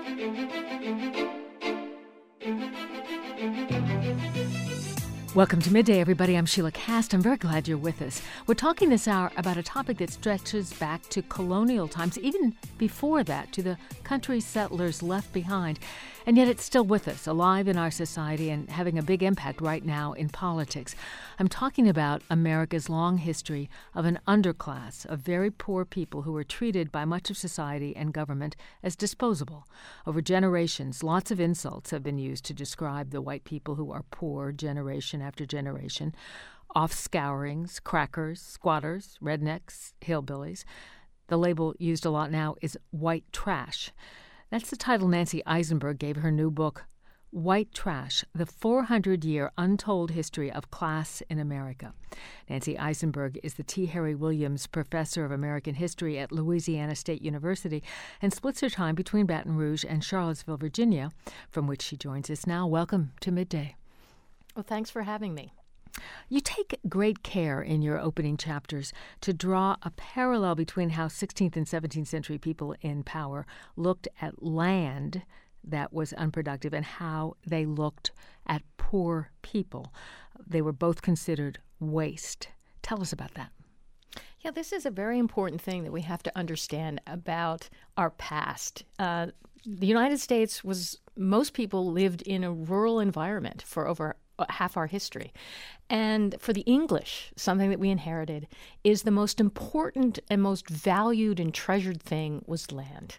Welcome to Midday, everybody. I'm Sheila Cast. I'm very glad you're with us. We're talking this hour about a topic that stretches back to colonial times, even before that, to the country settlers left behind. And yet it's still with us, alive in our society and having a big impact right now in politics. I'm talking about America's long history of an underclass of very poor people who were treated by much of society and government as disposable. Over generations, lots of insults have been used to describe the white people who are poor generation after generation. Off-scourings, crackers, squatters, rednecks, hillbillies. The label used a lot now is white trash. That's the title Nancy Isenberg gave her new book, White Trash, The 400-Year Untold History of Class in America. Nancy Isenberg is the T. Harry Williams Professor of American History at Louisiana State University and splits her time between Baton Rouge and Charlottesville, Virginia, from which she joins us now. Welcome to Midday. Well, thanks for having me. You take great care in your opening chapters to draw a parallel between how 16th and 17th century people in power looked at land that was unproductive and how they looked at poor people. They were both considered waste. Tell us about that. Yeah, this is a very important thing that we have to understand about our past. The United States most people lived in a rural environment for over half our history. And for the English, something that we inherited, is the most important and most valued and treasured thing was land.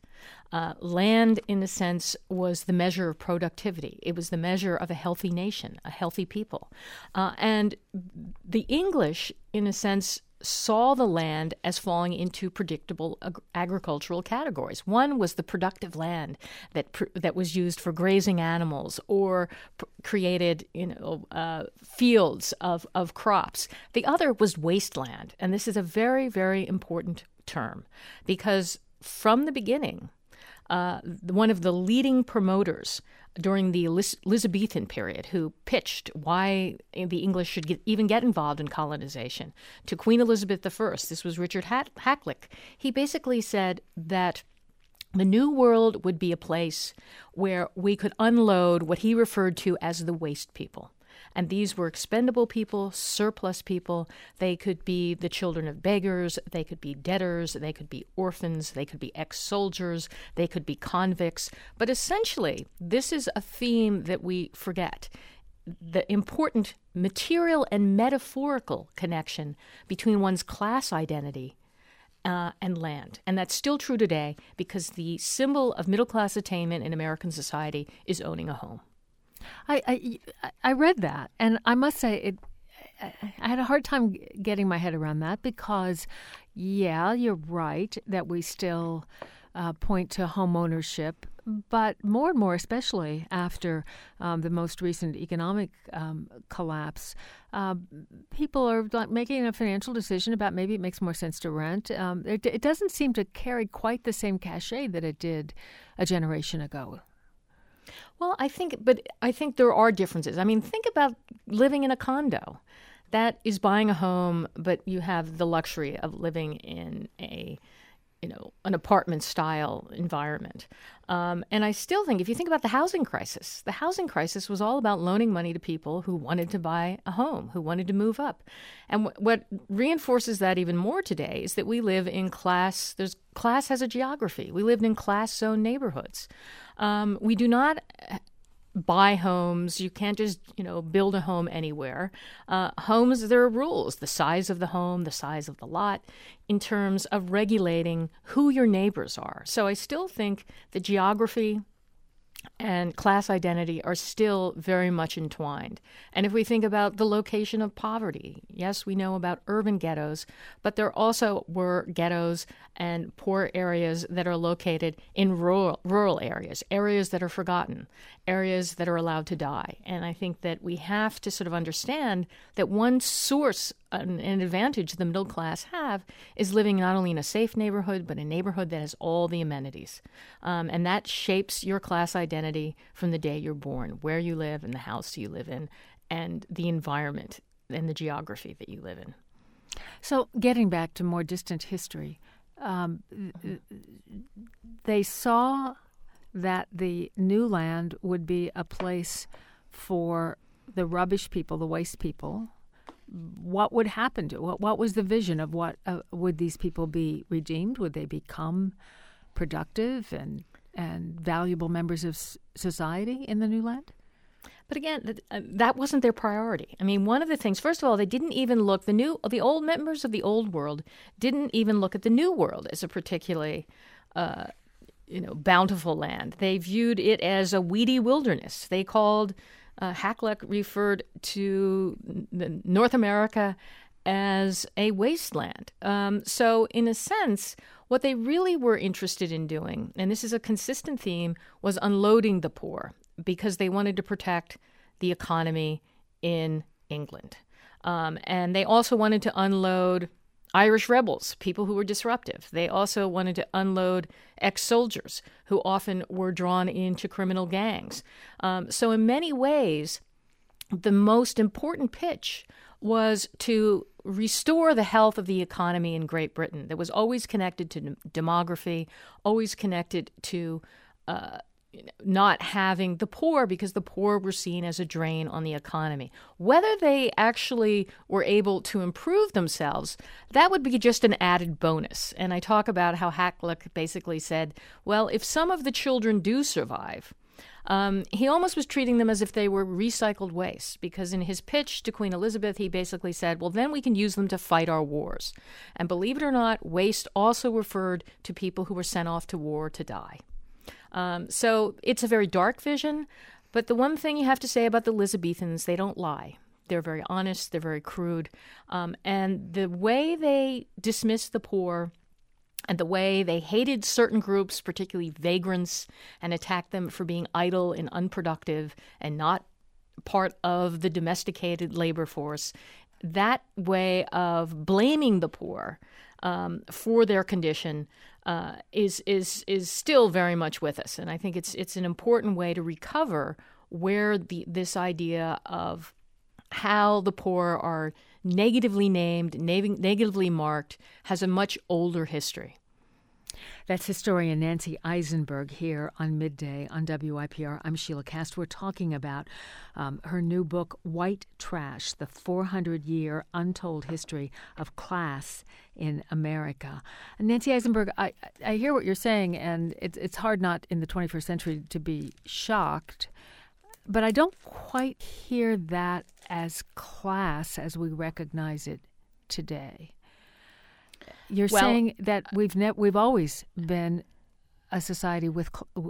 Land, in a sense, was the measure of productivity. It was the measure of a healthy nation, a healthy people. And the English, in a sense, saw the land as falling into predictable agricultural categories. One was the productive land that was used for grazing animals or created, fields of crops. The other was wasteland, and this is a very, very important term because from the beginning, one of the leading promoters during the Elizabethan period, who pitched why the English should even get involved in colonization, to Queen Elizabeth I. This was Richard Hakluyt. He basically said that the New World would be a place where we could unload what he referred to as the waste people. And these were expendable people, surplus people. They could be the children of beggars. They could be debtors. They could be orphans. They could be ex-soldiers. They could be convicts. But essentially, this is a theme that we forget. The important material and metaphorical connection between one's class identity and land. And that's still true today because the symbol of middle-class attainment in American society is owning a home. I read that, and I must say I had a hard time getting my head around that because, yeah, you're right that we still point to home ownership, but more and more, especially after the most recent economic collapse, people are making a financial decision about maybe it makes more sense to rent. It doesn't seem to carry quite the same cachet that it did a generation ago. Well, I think there are differences. I mean, think about living in a condo. That is buying a home, but you have the luxury of living in an apartment-style environment. And I still think, if you think about the housing crisis was all about loaning money to people who wanted to buy a home, who wanted to move up. And what reinforces that even more today is that we live in class. Class has a geography. We lived in class-zone neighborhoods. We do not buy homes. You can't just, build a home anywhere. Homes, there are rules, the size of the home, the size of the lot, in terms of regulating who your neighbors are. So I still think the geography and class identity are still very much entwined. And if we think about the location of poverty, yes, we know about urban ghettos, but there also were ghettos and poor areas that are located in rural areas that are forgotten, areas that are allowed to die. And I think that we have to sort of understand that one source, an advantage the middle class have, is living not only in a safe neighborhood, but a neighborhood that has all the amenities. And that shapes your class identity from the day you're born, where you live and the house you live in, and the environment and the geography that you live in. So getting back to more distant history, they saw that the new land would be a place for the rubbish people, the waste people, what would happen to it? What was the vision of what would these people be redeemed? Would they become productive and valuable members of society in the new land? But again, that wasn't their priority. I mean, one of the things, first of all, they didn't even look, the old members of the old world didn't even look at the new world as a particularly bountiful land. They viewed it as a weedy wilderness. They called, Hakluyt referred to North America as a wasteland. So in a sense, what they really were interested in doing, and this is a consistent theme, was unloading the poor because they wanted to protect the economy in England. And they also wanted to unload Irish rebels, people who were disruptive. They also wanted to unload ex-soldiers who often were drawn into criminal gangs. So in many ways, the most important pitch was to restore the health of the economy in Great Britain that was always connected to demography, always connected to not having the poor, because the poor were seen as a drain on the economy. Whether they actually were able to improve themselves, that would be just an added bonus. And I talk about how Hakluyt basically said, well, if some of the children do survive, he almost was treating them as if they were recycled waste, because in his pitch to Queen Elizabeth, he basically said, well, then we can use them to fight our wars. And believe it or not, waste also referred to people who were sent off to war to die. So it's a very dark vision, but the one thing you have to say about the Elizabethans, they don't lie. They're very honest, they're very crude, and the way they dismissed the poor and the way they hated certain groups, particularly vagrants, and attacked them for being idle and unproductive and not part of the domesticated labor force, that way of blaming the poor for their condition is still very much with us. And I think it's an important way to recover where this idea of how the poor are negatively named, negatively marked, has a much older history. That's historian Nancy Isenberg here on Midday on WIPR. I'm Sheila Cast. We're talking about her new book, White Trash, the 400-year untold history of class in America. And Nancy Isenberg, I hear what you're saying, and it's hard not in the 21st century to be shocked, but I don't quite hear that as class as we recognize it today. You're saying that we've always been a society with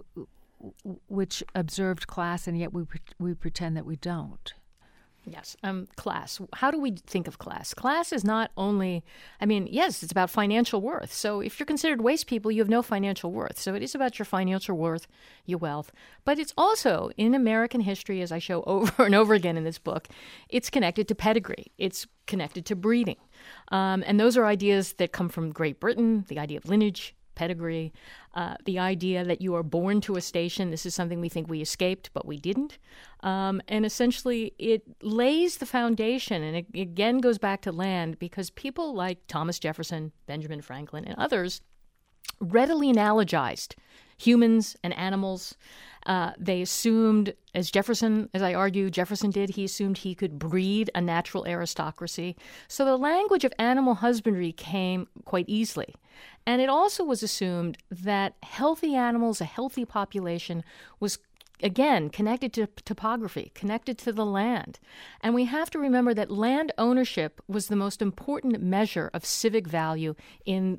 which observed class, and yet we pretend that we don't. Yes. Class. How do we think of class? Class is not only, yes, it's about financial worth. So if you're considered waste people, you have no financial worth. So it is about your financial worth, your wealth. But it's also, in American history, as I show over and over again in this book, it's connected to pedigree. It's connected to breeding. And those are ideas that come from Great Britain, the idea of lineage, pedigree, the idea that you are born to a station. This is something we think we escaped, but we didn't. And essentially, it lays the foundation, and it again goes back to land, because people like Thomas Jefferson, Benjamin Franklin, and others readily analogized humans and animals. They assumed, as I argue, Jefferson did, he assumed he could breed a natural aristocracy. So the language of animal husbandry came quite easily. And it also was assumed that healthy animals, a healthy population, was, again, connected to topography, connected to the land. And we have to remember that land ownership was the most important measure of civic value in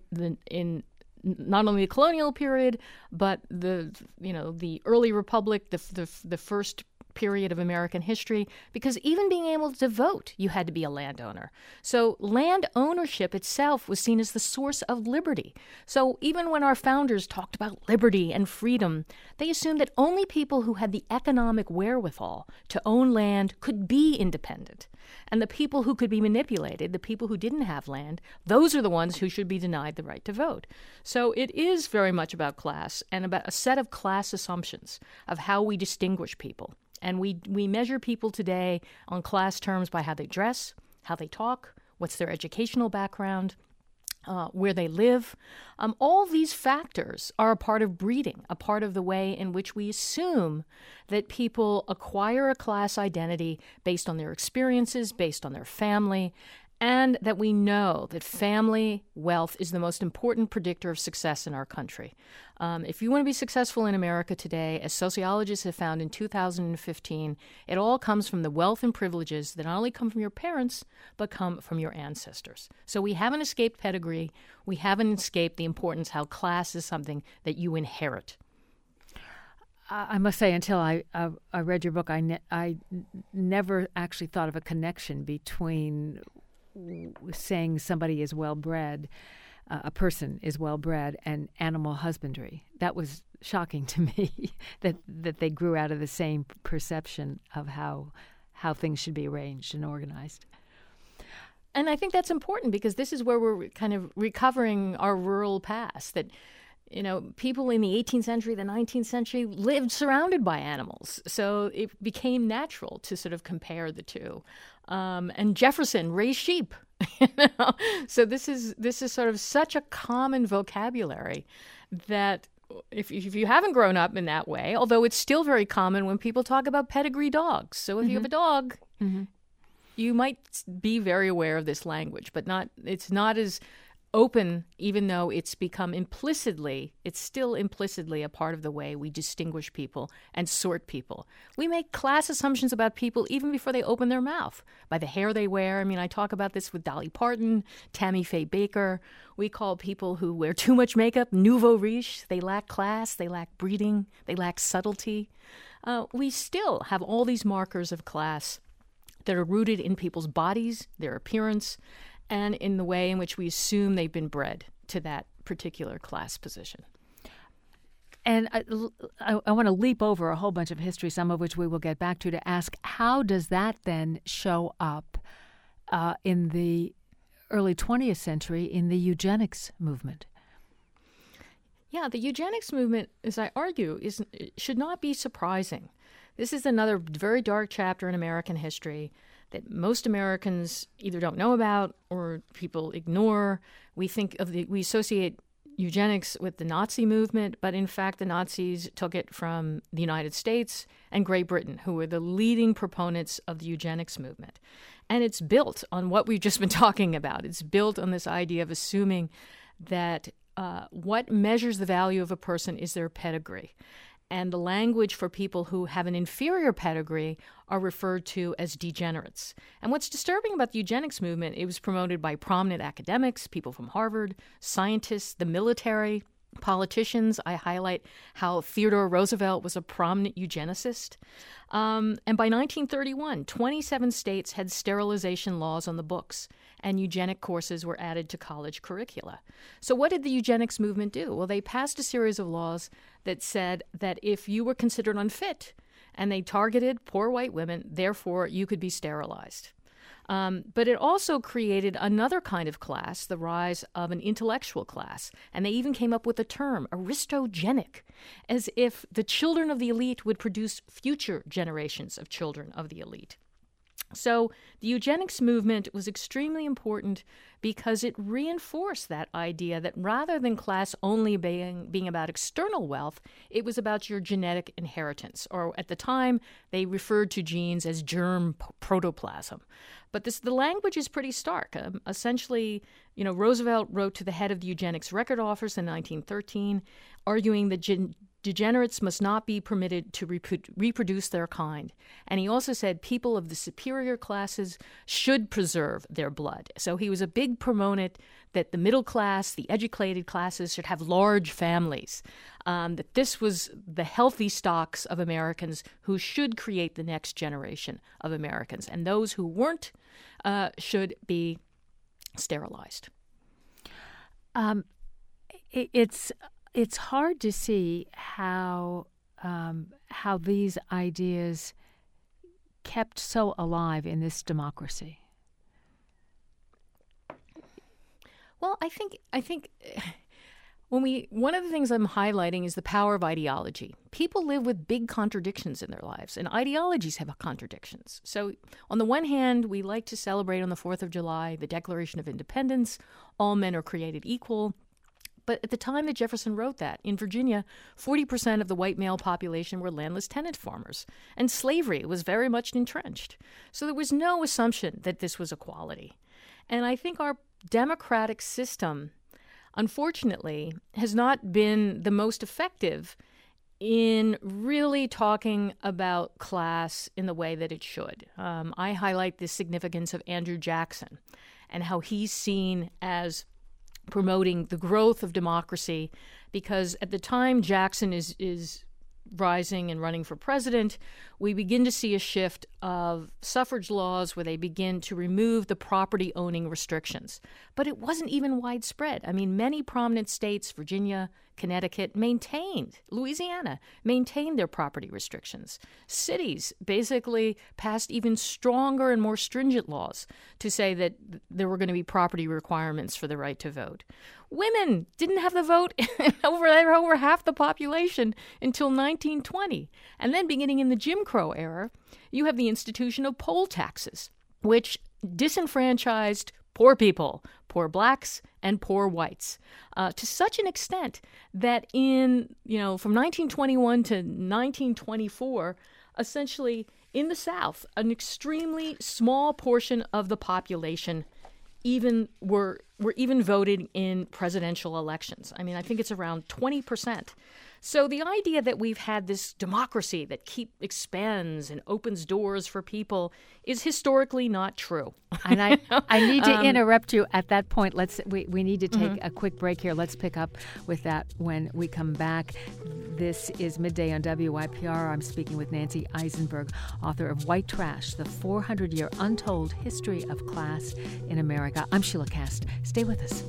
not only the colonial period, but the early republic, the first period of American history, because even being able to vote, you had to be a landowner. So land ownership itself was seen as the source of liberty. So even when our founders talked about liberty and freedom, they assumed that only people who had the economic wherewithal to own land could be independent. And the people who could be manipulated, the people who didn't have land, those are the ones who should be denied the right to vote. So it is very much about class and about a set of class assumptions of how we distinguish people. And we measure people today on class terms by how they dress, how they talk, what's their educational background, where they live. All these factors are a part of breeding, a part of the way in which we assume that people acquire a class identity based on their experiences, based on their family, and that we know that family wealth is the most important predictor of success in our country. If you want to be successful in America today, as sociologists have found in 2015, it all comes from the wealth and privileges that not only come from your parents, but come from your ancestors. So we haven't escaped pedigree. We haven't escaped the importance how class is something that you inherit. I must say, until I read your book, I never actually thought of a connection between saying somebody is well-bred, a person is well-bred, and animal husbandry. That was shocking to me that they grew out of the same perception of how things should be arranged and organized. And I think that's important because this is where we're kind of recovering our rural past, that people in the 18th century, the 19th century lived surrounded by animals. So it became natural to sort of compare the two. And Jefferson raised sheep. So this is sort of such a common vocabulary that if you haven't grown up in that way, although it's still very common when people talk about pedigree dogs. So if you have a dog, you might be very aware of this language, but it's not as open, even though it's still implicitly a part of the way we distinguish people and sort people. We make class assumptions about people even before they open their mouth, by the hair they wear. I mean, I talk about this with Dolly Parton, Tammy Faye Baker. We call people who wear too much makeup nouveau riche. They lack class, they lack breeding, they lack subtlety. We still have all these markers of class that are rooted in people's bodies, their appearance, and in the way in which we assume they've been bred to that particular class position. And I want to leap over a whole bunch of history, some of which we will get back to ask, how does that then show up in the early 20th century in the eugenics movement? Yeah, the eugenics movement, as I argue, should not be surprising. This is another very dark chapter in American history that most Americans either don't know about or people ignore. We associate eugenics with the Nazi movement, but in fact the Nazis took it from the United States and Great Britain, who were the leading proponents of the eugenics movement. And it's built on what we've just been talking about. It's built on this idea of assuming that what measures the value of a person is their pedigree. And the language for people who have an inferior pedigree are referred to as degenerates. And what's disturbing about the eugenics movement, it was promoted by prominent academics, people from Harvard, scientists, the military, politicians. I highlight how Theodore Roosevelt was a prominent eugenicist. And by 1931, 27 states had sterilization laws on the books, and eugenic courses were added to college curricula. So what did the eugenics movement do? Well, they passed a series of laws that said that if you were considered unfit, and they targeted poor white women, therefore you could be sterilized. But it also created another kind of class, the rise of an intellectual class. And they even came up with the term aristogenic, as if the children of the elite would produce future generations of children of the elite. So the eugenics movement was extremely important because it reinforced that idea that rather than class only being about external wealth, it was about your genetic inheritance. Or at the time, they referred to genes as germ protoplasm. But the language is pretty stark. Essentially, Roosevelt wrote to the head of the Eugenics Record Office in 1913, arguing that degenerates must not be permitted to reproduce their kind. And he also said people of the superior classes should preserve their blood. So he was a big proponent that the middle class, the educated classes should have large families, that this was the healthy stocks of Americans who should create the next generation of Americans. And those who weren't should be sterilized. It's hard to see how these ideas kept so alive in this democracy. Well, I think One of the things I'm highlighting is the power of ideology. People live with big contradictions in their lives, and ideologies have contradictions. So, on the one hand, we like to celebrate on the 4th of July the Declaration of Independence. All men are created equal. But at the time that Jefferson wrote that, in Virginia, 40% of the white male population were landless tenant farmers, and slavery was very much entrenched. So there was no assumption that this was equality. And I think our democratic system, unfortunately, has not been the most effective in really talking about class in the way that it should. I highlight the significance of Andrew Jackson and how he's seen as promoting the growth of democracy, because at the time Jackson is rising and running for president, we begin to see a shift of suffrage laws where they begin to remove the property owning restrictions. But it wasn't even widespread. I mean, many prominent states, Virginia, Connecticut, Louisiana maintained their property restrictions. Cities basically passed even stronger and more stringent laws to say that there were going to be property requirements for the right to vote. Women didn't have the vote over half the population until 1920. And then beginning in the Jim Crow era, you have the institution of poll taxes, which disenfranchised poor people, poor blacks and poor whites, to such an extent that from 1921 to 1924, essentially in the South, an extremely small portion of the population were even voted in presidential elections. I mean, I think it's around 20%. So the idea that we've had this democracy that expands and opens doors for people is historically not true. And I need to interrupt you at that point. We need to take a quick break here. Let's pick up with that when we come back. This is Midday on WYPR. I'm speaking with Nancy Isenberg, author of White Trash, The 400-Year Untold History of Class in America. I'm Sheila Kast. Stay with us.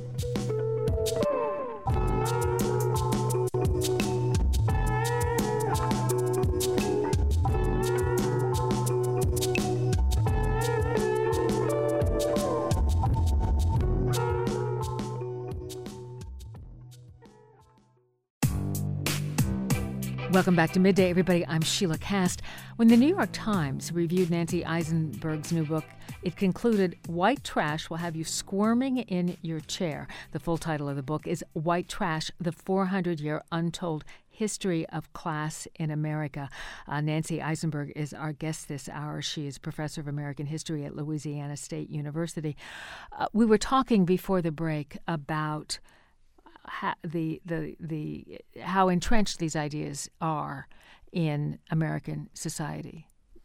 Welcome back to Midday, everybody. I'm Sheila Kast. When the New York Times reviewed Nancy Isenberg's new book, it concluded, White Trash will have you squirming in your chair. The full title of the book is White Trash, The 400-Year Untold History of Class in America. Nancy Isenberg is our guest this hour. She is professor of American history at Louisiana State University. We were talking before the break about how entrenched these ideas are in American society.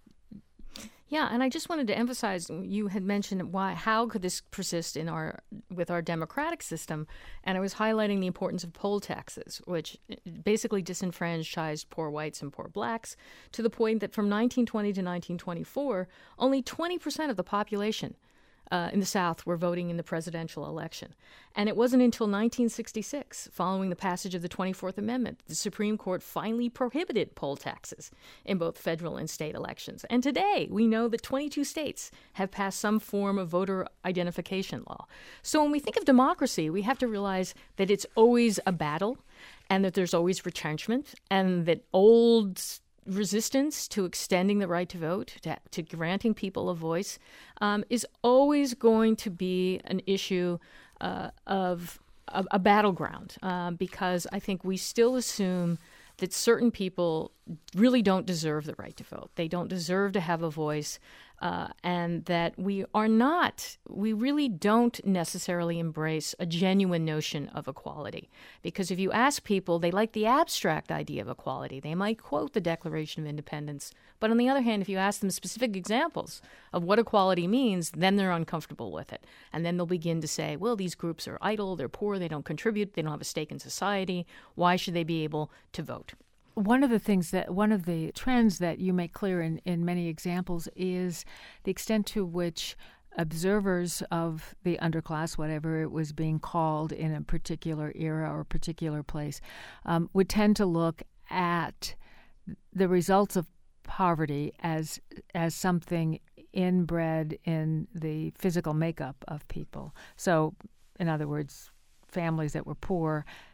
Yeah, and I just wanted to emphasize, you had mentioned how could this persist with our democratic system, and I was highlighting the importance of poll taxes, which basically disenfranchised poor whites and poor blacks to the point that from 1920 to 1924, only 20% of the population in the South were voting in the presidential election. And it wasn't until 1966, following the passage of the 24th Amendment, the Supreme Court finally prohibited poll taxes in both federal and state elections. And today, we know that 22 states have passed some form of voter identification law. So when we think of democracy, we have to realize that it's always a battle, and that there's always retrenchment, and that old resistance to extending the right to vote, to granting people a voice, is always going to be an issue of a battleground, because I think we still assume that certain people really don't deserve the right to vote. They don't deserve to have a voice, and that we really don't necessarily embrace a genuine notion of equality. Because if you ask people, they like the abstract idea of equality. They might quote the Declaration of Independence. But on the other hand, if you ask them specific examples of what equality means, then they're uncomfortable with it. And then they'll begin to say, well, these groups are idle, they're poor, they don't contribute, they don't have a stake in society. Why should they be able to vote? One of the trends that you make clear in many examples is the extent to which observers of the underclass, whatever it was being called in a particular era or particular place, would tend to look at the results of poverty as something inbred in the physical makeup of people. So, in other words, families that were poor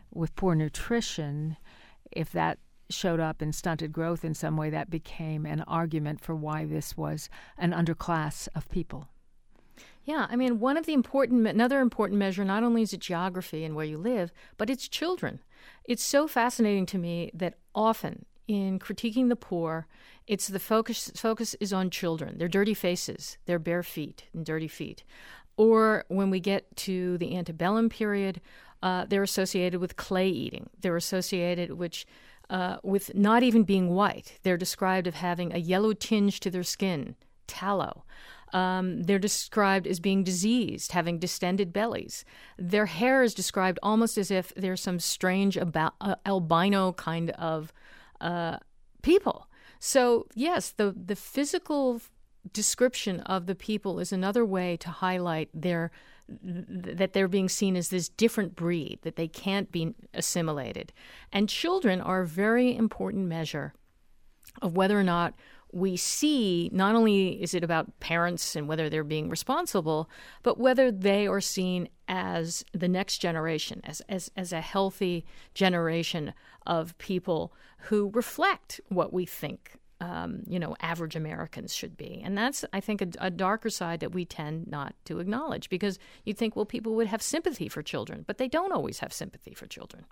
with poor nutrition, if that showed up in stunted growth in some way, that became an argument for why this was an underclass of people. Yeah, I mean, another important measure, not only is it geography and where you live, but it's children. It's so fascinating to me that often in critiquing the poor, it's the focus is on children, their dirty faces, their bare feet and dirty feet. Or when we get to the antebellum period, they're associated with clay eating. They're associated with not even being white. They're described as having a yellow tinge to their skin, tallow. They're described as being diseased, having distended bellies. Their hair is described almost as if they're some strange albino kind of people. So, yes, the physical description of the people is another way to highlight that they're being seen as this different breed, that they can't be assimilated. And children are a very important measure of whether or not we see, not only is it about parents and whether they're being responsible, but whether they are seen as the next generation, as a healthy generation of people who reflect what we think average Americans should be. And that's, I think, a darker side that we tend not to acknowledge, because you'd think, well, people would have sympathy for children, but they don't always have sympathy for children.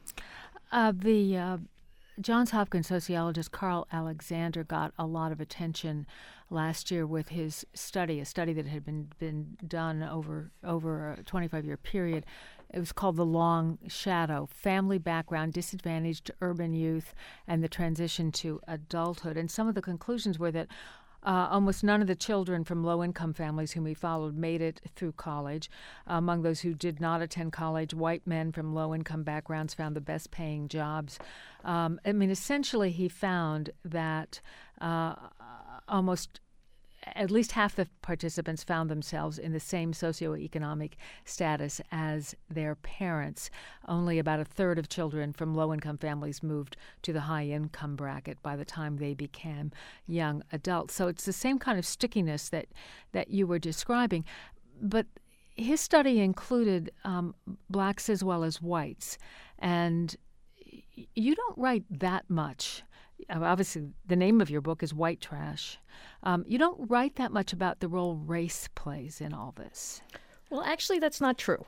Johns Hopkins sociologist Carl Alexander got a lot of attention last year with his study, a study that had been done over a 25-year period. It was called The Long Shadow: Family Background, Disadvantaged Urban Youth, and the Transition to Adulthood. And some of the conclusions were that almost none of the children from low-income families whom he followed made it through college. Among those who did not attend college, white men from low-income backgrounds found the best-paying jobs. Essentially, he found that almost at least half the participants found themselves in the same socioeconomic status as their parents. Only about a third of children from low-income families moved to the high-income bracket by the time they became young adults. So it's the same kind of stickiness that you were describing. But his study included blacks as well as whites. And you don't write that much. Obviously, the name of your book is White Trash. You don't write that much about the role race plays in all this. Well, actually, that's not true.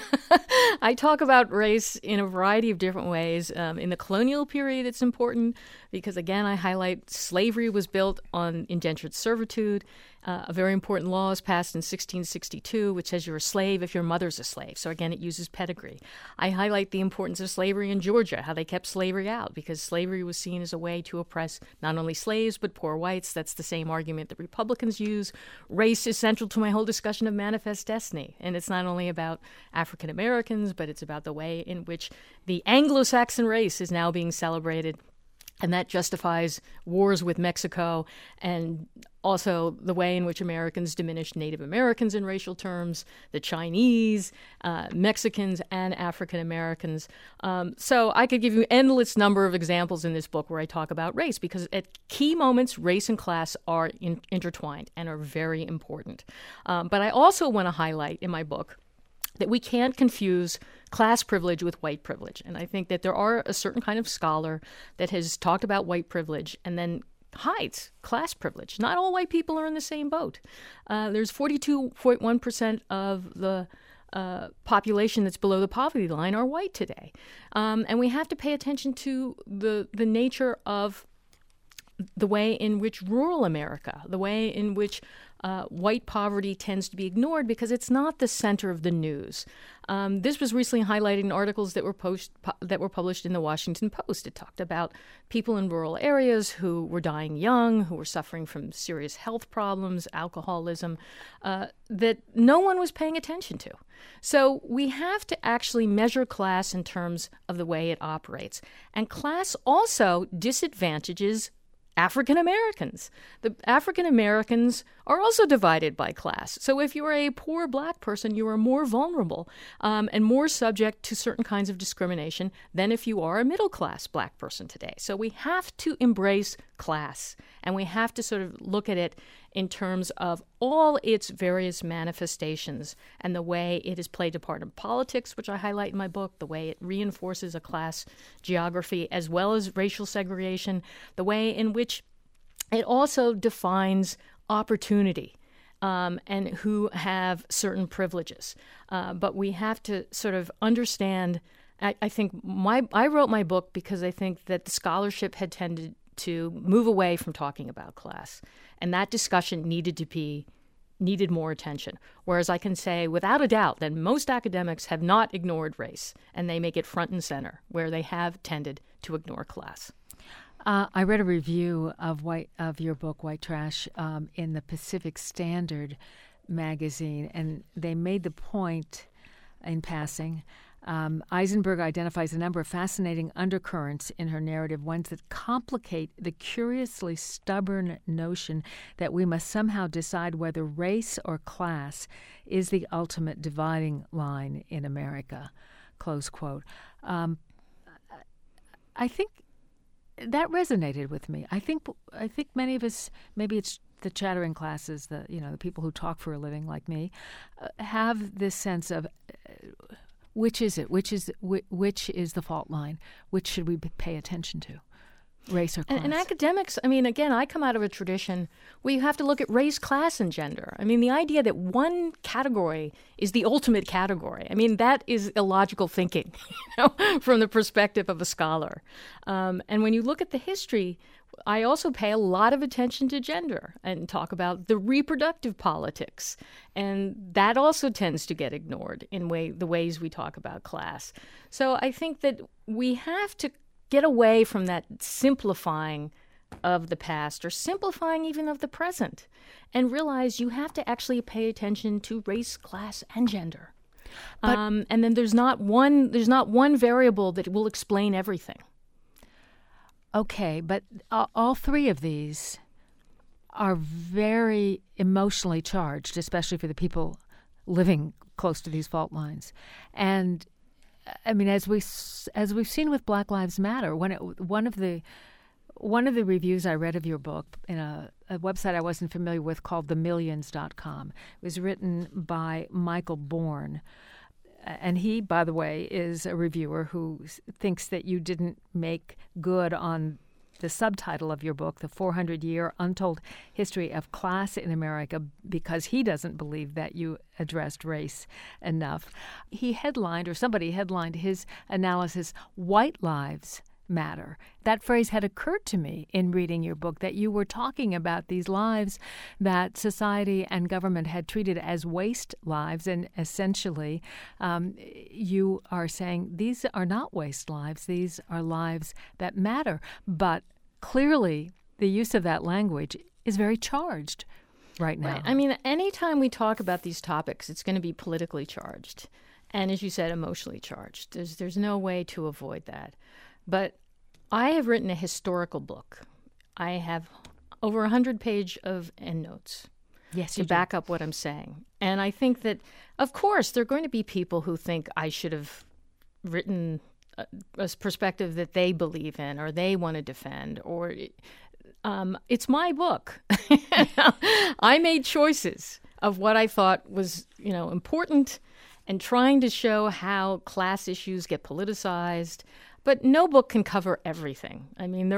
I talk about race in a variety of different ways. In the colonial period, it's important because, again, I highlight slavery was built on indentured servitude. A very important law was passed in 1662, which says you're a slave if your mother's a slave. So, again, it uses pedigree. I highlight the importance of slavery in Georgia, how they kept slavery out, because slavery was seen as a way to oppress not only slaves, but poor whites. That's the same argument that Republicans use. Race is central to my whole discussion of manifest destiny. And it's not only about African Americans, but it's about the way in which the Anglo-Saxon race is now being celebrated. And that justifies wars with Mexico, and also the way in which Americans diminished Native Americans in racial terms, the Chinese, Mexicans, and African Americans. So I could give you endless number of examples in this book where I talk about race, because at key moments, race and class are intertwined and are very important. But I also want to highlight in my book that we can't confuse class privilege with white privilege. And I think that there are a certain kind of scholar that has talked about white privilege and then hides class privilege. Not all white people are in the same boat. There's 42.1% of the population that's below the poverty line are white today. And we have to pay attention to the nature of the way in which rural America, the way in which white poverty tends to be ignored because it's not the center of the news. This was recently highlighted in articles that were published in the Washington Post. It talked about people in rural areas who were dying young, who were suffering from serious health problems, alcoholism, that no one was paying attention to. So we have to actually measure class in terms of the way it operates. And class also disadvantages African Americans. The African Americans are also divided by class. So if you are a poor black person, you are more vulnerable and more subject to certain kinds of discrimination than if you are a middle-class black person today. So we have to embrace class. And we have to sort of look at it in terms of all its various manifestations and the way it has played a part in politics, which I highlight in my book, the way it reinforces a class geography as well as racial segregation, the way in which it also defines opportunity and who have certain privileges. But we have to sort of understand, I think I wrote my book because I think that the scholarship had tended to move away from talking about class. And that discussion needed more attention. Whereas I can say without a doubt that most academics have not ignored race, and they make it front and center, where they have tended to ignore class. I read a review of your book, White Trash, in the Pacific Standard magazine, and they made the point in passing. Eisenberg identifies a number of fascinating undercurrents in her narrative, ones that complicate the curiously stubborn notion that we must somehow decide whether race or class is the ultimate dividing line in America, close quote. I think that resonated with me. I think many of us, maybe it's the chattering classes, the people who talk for a living like me, have this sense of which is it? Which is the fault line? Which should we pay attention to? Race or class? And academics, I mean, again, I come out of a tradition where you have to look at race, class, and gender. I mean, the idea that one category is the ultimate category, I mean, that is illogical thinking, from the perspective of a scholar. And when you look at the history, I also pay a lot of attention to gender and talk about the reproductive politics. And that also tends to get ignored in the ways we talk about class. So I think that we have to get away from that simplifying of the past or simplifying even of the present and realize you have to actually pay attention to race, class, and gender. And then there's not one variable that will explain everything. Okay, but all three of these are very emotionally charged, especially for the people living close to these fault lines. And I mean, as we've seen with Black Lives Matter, one of the reviews I read of your book in a website I wasn't familiar with called themillions.com. It was written by Michael Bourne. And he, by the way, is a reviewer who thinks that you didn't make good on the subtitle of your book, The 400-Year Untold History of Class in America, because he doesn't believe that you addressed race enough. Somebody headlined his analysis, White Lives Matter. That phrase had occurred to me in reading your book, that you were talking about these lives that society and government had treated as waste lives, and essentially you are saying these are not waste lives, these are lives that matter. But clearly the use of that language is very charged right now. Right. I mean, anytime we talk about these topics, it's going to be politically charged and, as you said, emotionally charged. There's no way to avoid that. But I have written a historical book. I have over 100 pages of endnotes to back up what I'm saying. And I think that, of course, there are going to be people who think I should have written a perspective that they believe in or they want to defend. Or it's my book. I made choices of what I thought was, important, and trying to show how class issues get politicized. But no book can cover everything. I mean,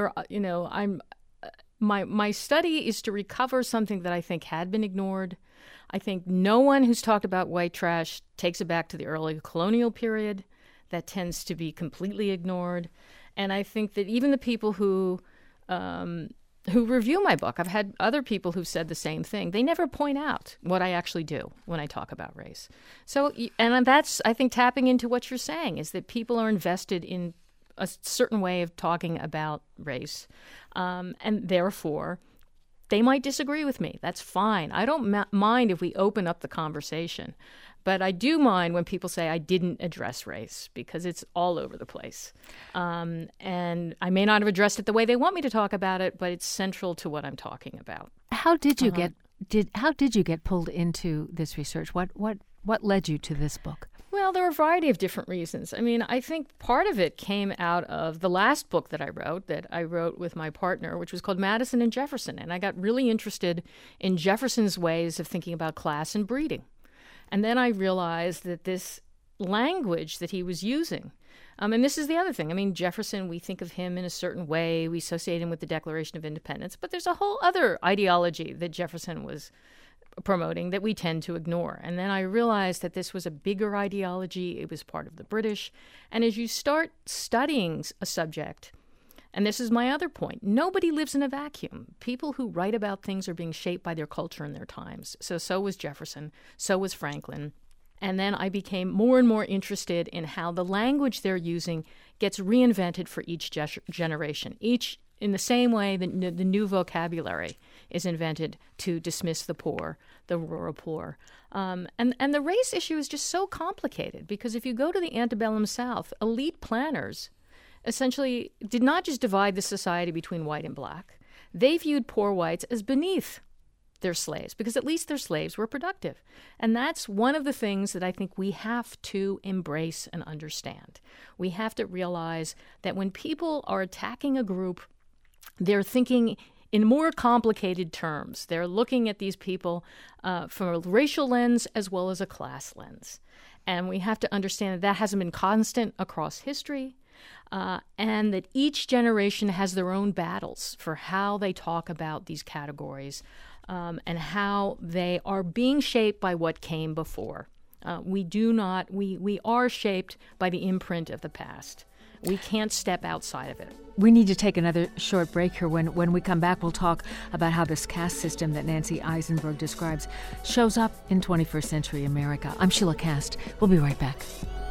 my study is to recover something that I think had been ignored. I think no one who's talked about white trash takes it back to the early colonial period. That tends to be completely ignored. And I think that even the people who review my book, I've had other people who've said the same thing. They never point out what I actually do when I talk about race. So, and that's, I think, tapping into what you're saying, is that people are invested in a certain way of talking about race, and therefore they might disagree with me. That's fine. I don't mind if we open up the conversation, but I do mind when people say I didn't address race, because it's all over the place, and I may not have addressed it the way they want me to talk about it, but it's central to what I'm talking about. How did you get pulled into this research? What led you to this book? Well, there are a variety of different reasons. I mean, I think part of it came out of the last book that I wrote with my partner, which was called Madison and Jefferson. And I got really interested in Jefferson's ways of thinking about class and breeding. And then I realized that this language that he was using, and this is the other thing. I mean, Jefferson, we think of him in a certain way. We associate him with the Declaration of Independence. But there's a whole other ideology that Jefferson was promoting that we tend to ignore. And then I realized that this was a bigger ideology. It was part of the British. And as you start studying a subject, and this is my other point, nobody lives in a vacuum. People who write about things are being shaped by their culture and their times. So was Jefferson. So was Franklin. And then I became more and more interested in how the language they're using gets reinvented for each generation. In the same way that the new vocabulary is invented to dismiss the poor, the rural poor. And the race issue is just so complicated because if you go to the antebellum South, elite planners essentially did not just divide the society between white and black. They viewed poor whites as beneath their slaves because at least their slaves were productive. And that's one of the things that I think we have to embrace and understand. We have to realize that when people are attacking a group, they're thinking in more complicated terms. They're looking at these people from a racial lens as well as a class lens. And we have to understand that hasn't been constant across history, and that each generation has their own battles for how they talk about these categories and how they are being shaped by what came before. We are shaped by the imprint of the past. We can't step outside of it. We need to take another short break here. When we come back, we'll talk about how this caste system that Nancy Isenberg describes shows up in 21st century America. I'm Sheila Kast. We'll be right back.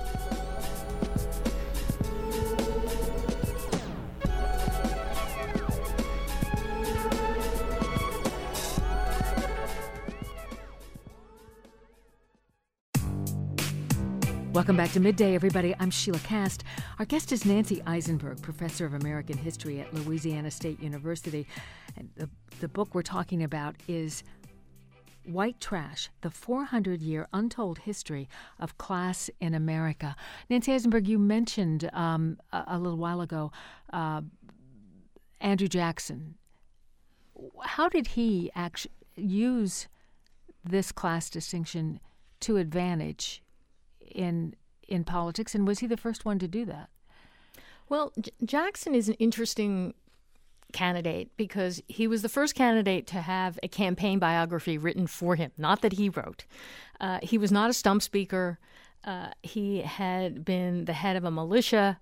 Welcome back to Midday, everybody. I'm Sheila Kast. Our guest is Nancy Isenberg, professor of American history at Louisiana State University. And the book we're talking about is White Trash, the 400-year untold history of class in America. Nancy Isenberg, you mentioned a little while ago Andrew Jackson. How did he actually use this class distinction to advantage in politics, and was he the first one to do that? Well, Jackson is an interesting candidate because he was the first candidate to have a campaign biography written for him, not that he wrote. He was not a stump speaker. He had been the head of a militia.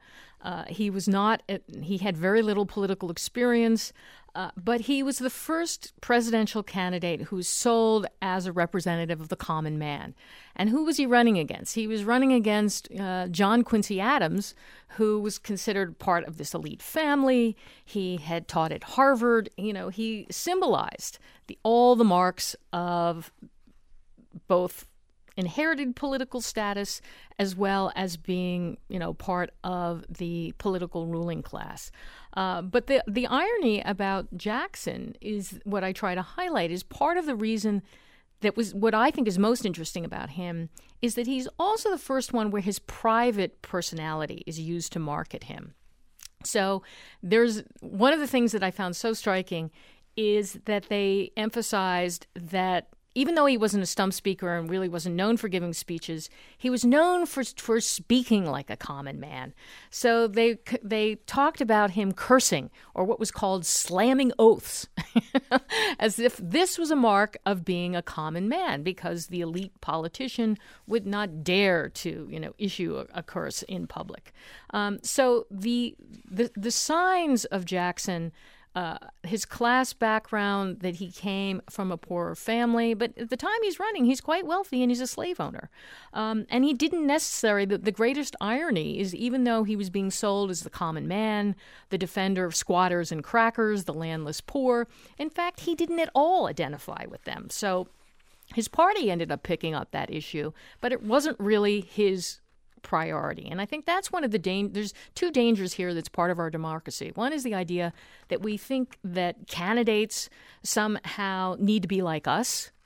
He had very little political experience, but he was the first presidential candidate who was sold as a representative of the common man. And who was he running against? He was running against John Quincy Adams, who was considered part of this elite family. He had taught at Harvard. He symbolized all the marks of both inherited political status as well as being, part of the political ruling class. But the irony about Jackson is what I try to highlight is part of the reason that was what I think is most interesting about him is that he's also the first one where his private personality is used to market him. So there's one of the things that I found so striking is that they emphasized that even though he wasn't a stump speaker and really wasn't known for giving speeches, he was known for speaking like a common man. So they talked about him cursing, or what was called slamming oaths, as if this was a mark of being a common man, because the elite politician would not dare to, issue a curse in public. So the signs of Jackson. His class background, that he came from a poorer family, but at the time he's running, he's quite wealthy and he's a slave owner. And he didn't necessarily, the greatest irony is even though he was being sold as the common man, the defender of squatters and crackers, the landless poor, in fact, he didn't at all identify with them. So his party ended up picking up that issue, but it wasn't really his priority. And I think that's one of the there's two dangers here that's part of our democracy. One is the idea that we think that candidates somehow need to be like us.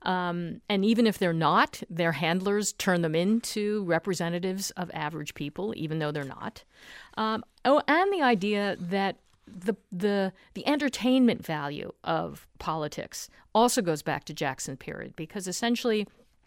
And even if they're not, their handlers turn them into representatives of average people, even though they're not. And the idea that the entertainment value of politics also goes back to Jackson period, because essentially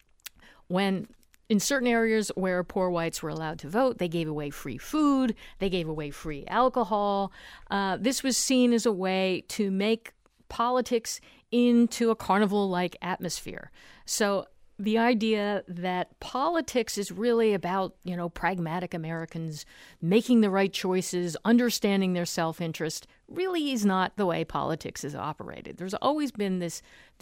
when in certain areas where poor whites were allowed to vote, they gave away free food, they gave away free alcohol. This was seen as a way to make politics into a carnival-like atmosphere. So the idea that politics is really about, pragmatic Americans making the right choices, understanding their self-interest, really is not the way politics is operated. There's always been this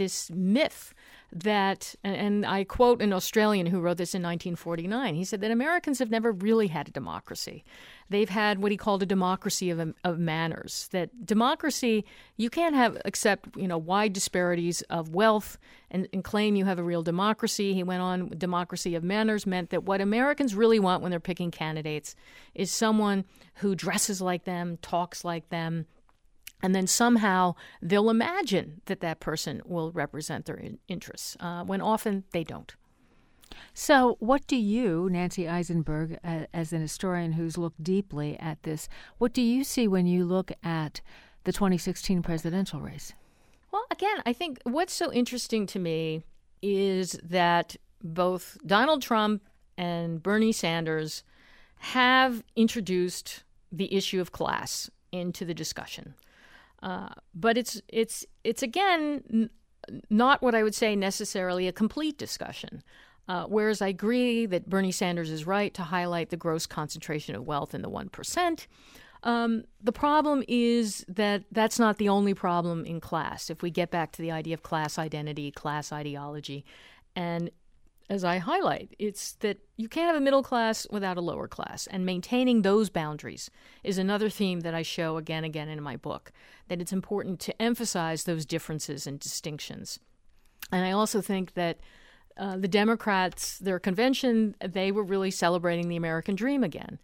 myth that, and I quote an Australian who wrote this in 1949, he said that Americans have never really had a democracy. They've had what he called a democracy of manners, that democracy, you can't have accept, wide disparities of wealth and claim you have a real democracy. He went on, democracy of manners meant that what Americans really want when they're picking candidates is someone who dresses like them, talks like them, and then somehow they'll imagine that that person will represent their interests, when often they don't. So what do you, Nancy Isenberg, as an historian who's looked deeply at this, what do you see when you look at the 2016 presidential race? Well, again, I think what's so interesting to me is that both Donald Trump and Bernie Sanders have introduced the issue of class into the discussion. But it's again not what I would say necessarily a complete discussion. Whereas I agree that Bernie Sanders is right to highlight the gross concentration of wealth in the 1%. The problem is that that's not the only problem in class. If we get back to the idea of class identity, class ideology, and as I highlight, it's that you can't have a middle class without a lower class. And maintaining those boundaries is another theme that I show again and again in my book, that it's important to emphasize those differences and distinctions. And I also think that the Democrats, their convention, they were really celebrating the American dream again.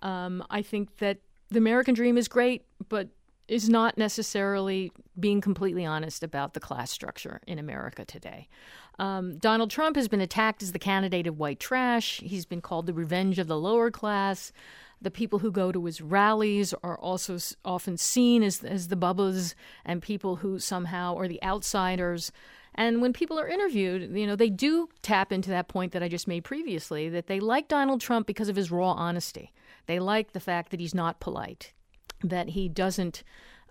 I think that the American dream is great, but is not necessarily being completely honest about the class structure in America today. Donald Trump has been attacked as the candidate of white trash. He's been called the revenge of the lower class. The people who go to his rallies are also often seen as the bubbas and people who somehow are the outsiders. And when people are interviewed, they do tap into that point that I just made previously, that they like Donald Trump because of his raw honesty. They like the fact that he's not polite, that he doesn't,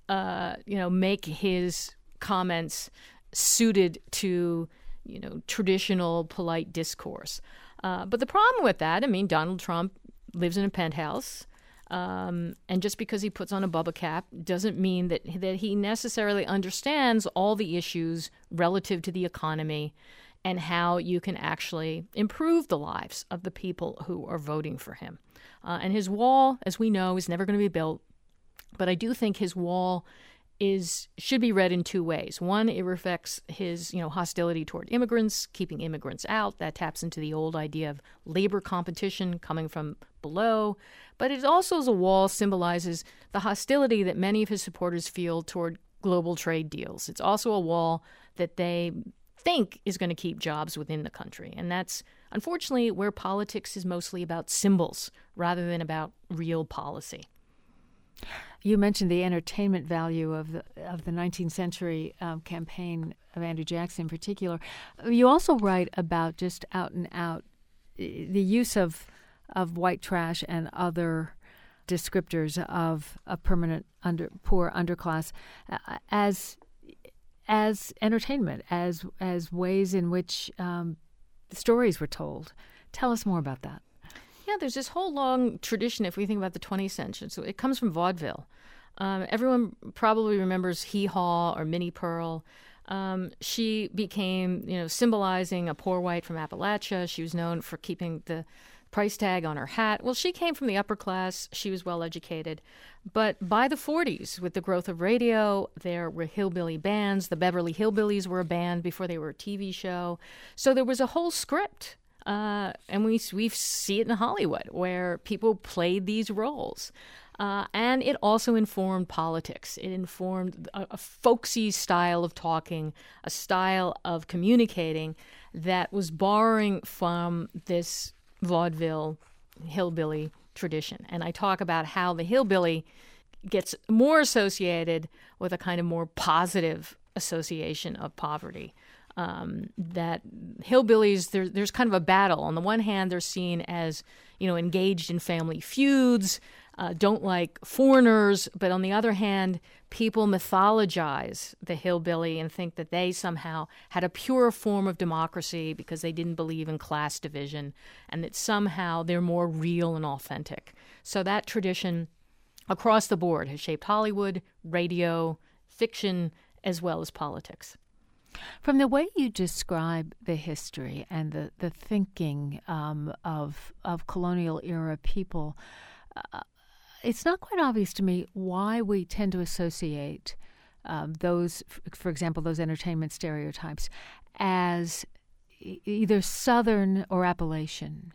make his comments suited to, traditional polite discourse. But the problem with that, Donald Trump lives in a penthouse. And just because he puts on a Bubba cap doesn't mean that he necessarily understands all the issues relative to the economy and how you can actually improve the lives of the people who are voting for him. And his wall, as we know, is never going to be built. But I do think his wall should be read in two ways. One, it reflects his hostility toward immigrants, keeping immigrants out. That taps into the old idea of labor competition coming from below. But it also, as a wall, symbolizes the hostility that many of his supporters feel toward global trade deals. It's also a wall that they think is going to keep jobs within the country. And that's, unfortunately, where politics is mostly about symbols rather than about real policy. You mentioned the entertainment value of the 19th century campaign of Andrew Jackson in particular. You also write about just out and out the use of white trash and other descriptors of a permanent poor underclass as entertainment, as ways in which stories were told. Tell us more about that. Yeah, there's this whole long tradition, if we think about the 20th century. So it comes from vaudeville. Everyone probably remembers Hee Haw or Minnie Pearl. She became, symbolizing a poor white from Appalachia. She was known for keeping the price tag on her hat. Well, she came from the upper class. She was well educated. But by the 40s, with the growth of radio, there were hillbilly bands. The Beverly Hillbillies were a band before they were a TV show. So there was a whole script. And we see it in Hollywood where people played these roles. And it also informed politics. It informed a folksy style of talking, a style of communicating that was borrowing from this vaudeville hillbilly tradition. And I talk about how the hillbilly gets more associated with a kind of more positive association of poverty. That hillbillies, there's kind of a battle. On the one hand, they're seen as, engaged in family feuds, don't like foreigners. But on the other hand, people mythologize the hillbilly and think that they somehow had a pure form of democracy because they didn't believe in class division, and that somehow they're more real and authentic. So that tradition across the board has shaped Hollywood, radio, fiction, as well as politics. From the way you describe the history and the thinking of colonial era people, it's not quite obvious to me why we tend to associate those, for example, those entertainment stereotypes as either Southern or Appalachian.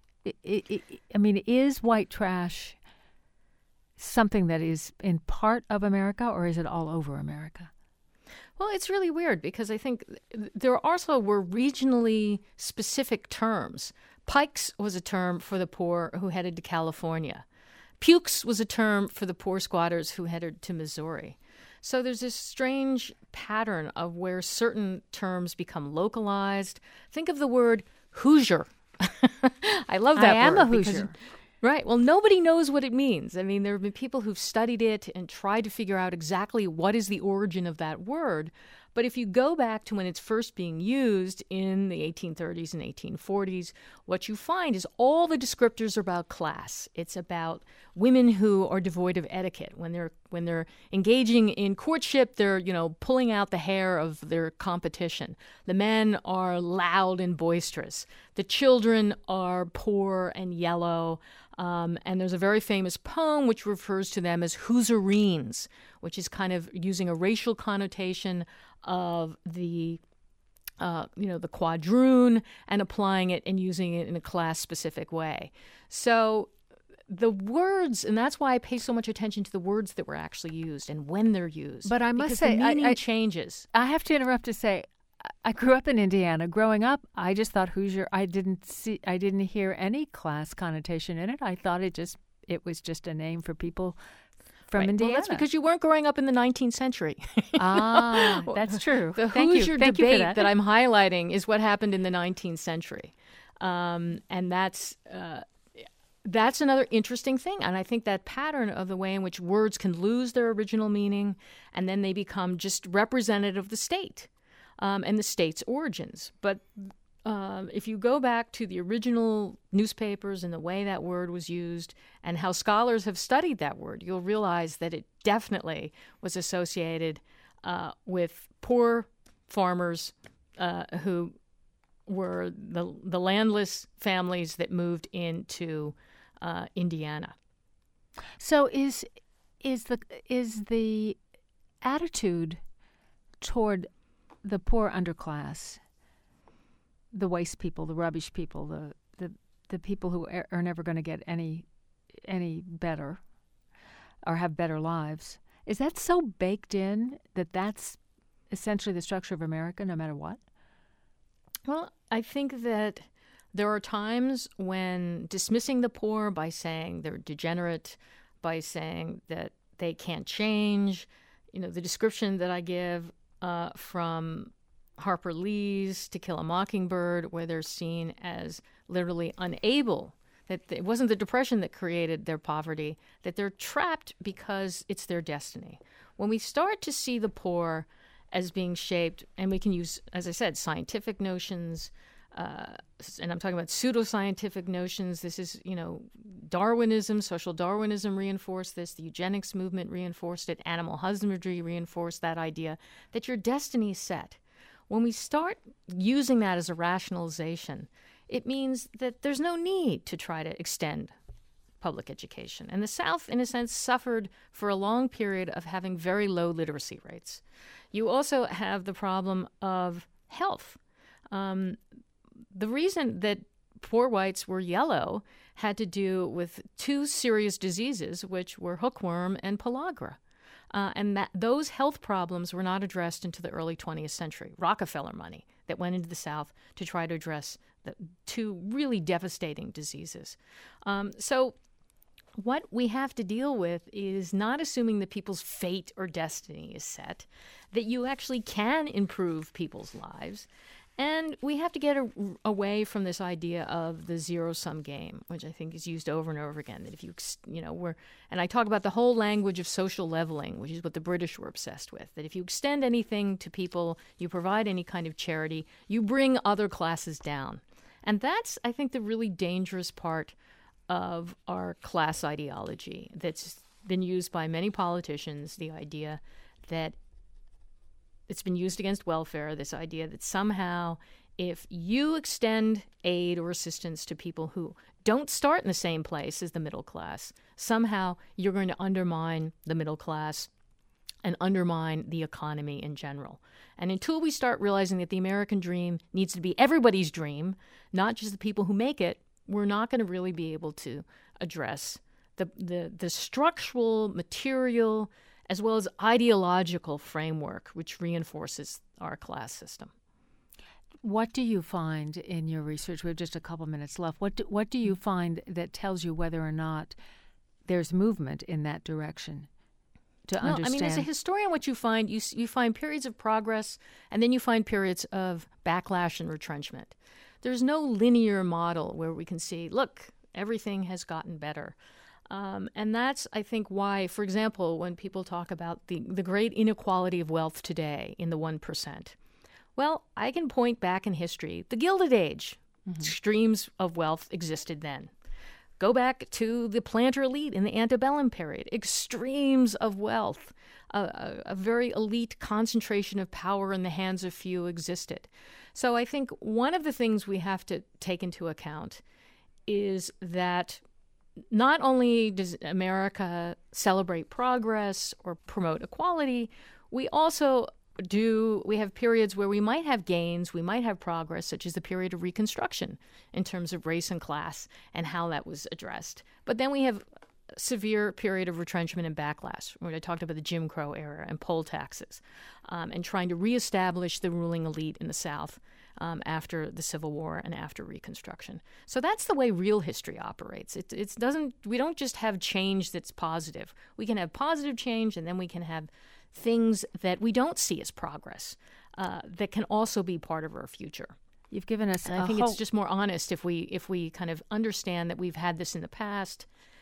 Is white trash something that is in part of America, or is it all over America? Well, it's really weird because I think there also were regionally specific terms. Pikes was a term for the poor who headed to California. Pukes was a term for the poor squatters who headed to Missouri. So there's this strange pattern of where certain terms become localized. Think of the word Hoosier. I love that word. I am a Hoosier. Right. Well, nobody knows what it means. I mean, there have been people who've studied it and tried to figure out exactly what is the origin of that word. But if you go back to when it's first being used in the 1830s and 1840s, what you find is all the descriptors are about class. It's about women who are devoid of etiquette. When they're engaging in courtship, they're, pulling out the hair of their competition. The men are loud and boisterous. The children are poor and yellow. And there's a very famous poem which refers to them as Hoosarines, which is kind of using a racial connotation of the quadroon and applying it and using it in a class-specific way. So the words, and that's why I pay so much attention to the words that were actually used and when they're used. But I must say, the meaning changes. I have to interrupt to say, I grew up in Indiana. Growing up, I just thought Hoosier. I didn't hear any class connotation in it. I thought it was just a name for people from Indiana. Well, that's because you weren't growing up in the 19th century. That's true. The Hoosier debate that I'm highlighting is what happened in the 19th century, and that's another interesting thing. And I think that pattern of the way in which words can lose their original meaning and then they become just representative of the state. And the state's origins. But if you go back to the original newspapers and the way that word was used and how scholars have studied that word, you'll realize that it definitely was associated with poor farmers who were the landless families that moved into Indiana. So is the attitude toward the poor underclass, the waste people, the rubbish people, the people who are never going to get any better or have better lives, is that so baked in that that's essentially the structure of America no matter what? Well, I think that there are times when dismissing the poor by saying they're degenerate, by saying that they can't change, the description that I give from Harper Lee's To Kill a Mockingbird, where they're seen as literally unable, that it wasn't the Depression that created their poverty, that they're trapped because it's their destiny. When we start to see the poor as being shaped, and we can use, as I said, scientific notions, and I'm talking about pseudoscientific notions. This is, Darwinism, social Darwinism reinforced this. The eugenics movement reinforced it. Animal husbandry reinforced that idea that your destiny is set. When we start using that as a rationalization, it means that there's no need to try to extend public education. And the South, in a sense, suffered for a long period of having very low literacy rates. You also have the problem of health. The reason that poor whites were yellow had to do with two serious diseases, which were hookworm and pellagra. And those health problems were not addressed until the early 20th century. Rockefeller money that went into the South to try to address the two really devastating diseases. So what we have to deal with is not assuming that people's fate or destiny is set, that you actually can improve people's lives. And we have to get away from this idea of the zero-sum game, which I think is used over and over again. That if and I talk about the whole language of social leveling, which is what the British were obsessed with. That if you extend anything to people, you provide any kind of charity, you bring other classes down. And that's, I think, the really dangerous part of our class ideology that's been used by many politicians, the idea that it's been used against welfare, this idea that somehow if you extend aid or assistance to people who don't start in the same place as the middle class, somehow you're going to undermine the middle class and undermine the economy in general. And until we start realizing that the American dream needs to be everybody's dream, not just the people who make it, we're not going to really be able to address the structural, material, as well as ideological framework which reinforces our class system. What do you find in your research? We have just a couple minutes left. What do you find that tells you whether or not there's movement in that direction to understand? I mean, as a historian, what you find, you find periods of progress, and then you find periods of backlash and retrenchment. There's no linear model where we can see, look, everything has gotten better. And that's, I think, why, for example, when people talk about the great inequality of wealth today in the 1%, well, I can point back in history. The Gilded Age, streams of wealth existed then. Go back to the planter elite in the antebellum period, extremes of wealth, a very elite concentration of power in the hands of few existed. So I think one of the things we have to take into account is that not only does America celebrate progress or promote equality, we also we have periods where we might have gains, we might have progress, such as the period of Reconstruction in terms of race and class and how that was addressed. But then we have a severe period of retrenchment and backlash, where I talked about the Jim Crow era and poll taxes, and trying to reestablish the ruling elite in the South after the Civil War and after Reconstruction. So that's the way real history operates. We don't just have change that's positive. We can have positive change, and then we can have things that we don't see as progress that can also be part of our future. You've given us I think it's just more honest if we kind of understand that we've had this in the past,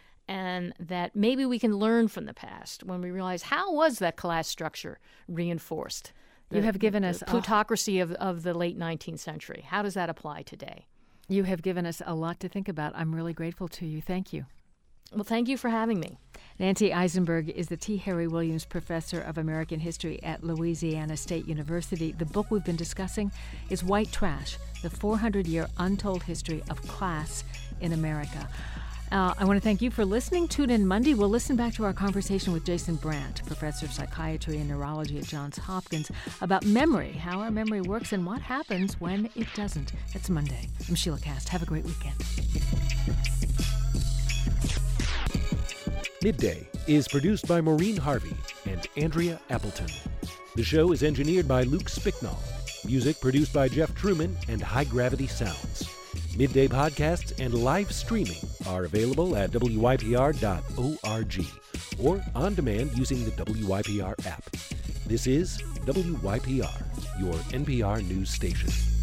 and that maybe we can learn from the past when we realize, how was that class structure reinforced? You have given us the plutocracy of the late 19th century. How does that apply today? You have given us a lot to think about. I'm really grateful to you. Thank you. Well, thank you for having me. Nancy Isenberg is the T. Harry Williams Professor of American History at Louisiana State University. The book we've been discussing is White Trash, The 400-Year Untold History of Class in America. I want to thank you for listening. Tune in Monday. We'll listen back to our conversation with Jason Brandt, Professor of Psychiatry and Neurology at Johns Hopkins, about memory, how our memory works, and what happens when it doesn't. It's Monday. I'm Sheila Kast. Have a great weekend. Midday is produced by Maureen Harvey and Andrea Appleton. The show is engineered by Luke Spicknall. Music produced by Jeff Truman and High Gravity Sounds. Midday podcasts and live streaming are available at wypr.org or on demand using the WYPR app. This is WYPR, your NPR news station.